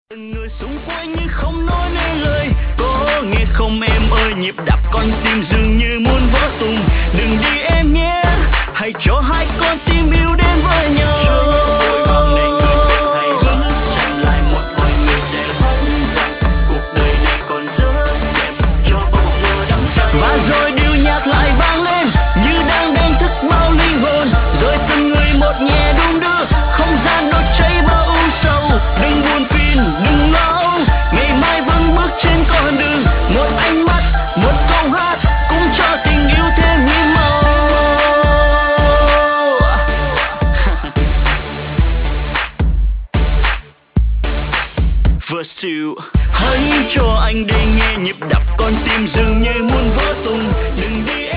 Người xung quanh như không nói nên lời, có nghe không em ơi, nhịp đập con tim dường như muốn vỡ tung. Đừng đi em nhé, hãy cho hai con tim yêu đến với nhau. Vui vang nên người biết hay vẫn xem lại một hồi người sẽ thấy rằng cuộc đời này còn rất đẹp, cho bóng mơ đắm say. Và rồi điệu nhạc lại vang lên như đang đánh thức bao linh hồn, rồi từng người một nhẹ đung đưa, không gian đốt cháy bao u sầu. Đừng buồn phiền, đừng lo, ngày mai vẫn bước trên con đường. Một ánh mắt, một câu hát cũng cho tình yêu thêm hiến màu. Verse 2. Hãy cho anh đây nghe nhịp đập con tim dường như muốn vỡ tung. Đừng đi